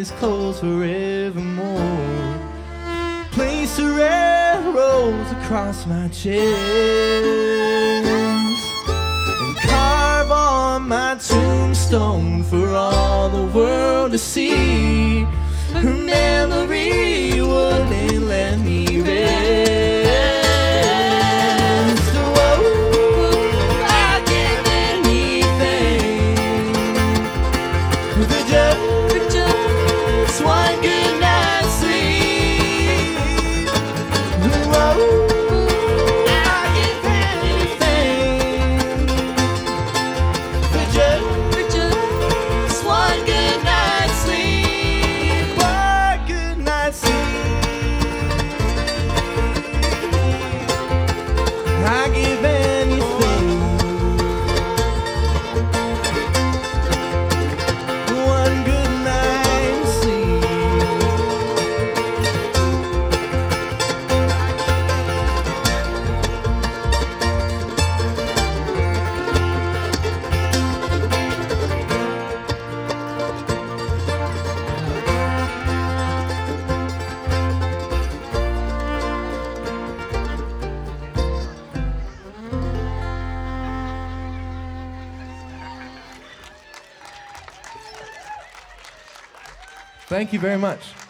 eyes closed forevermore. Place a red rose across my chest and carve on my tombstone for all the world to see. Her memory wouldn't let me rest. Whoa, I'd give anything for just one good night's sleep. Whoa, I'd give anything for just one good night's sleep. One good night's sleep. I give anything. One good night's sleep. Thank you very much.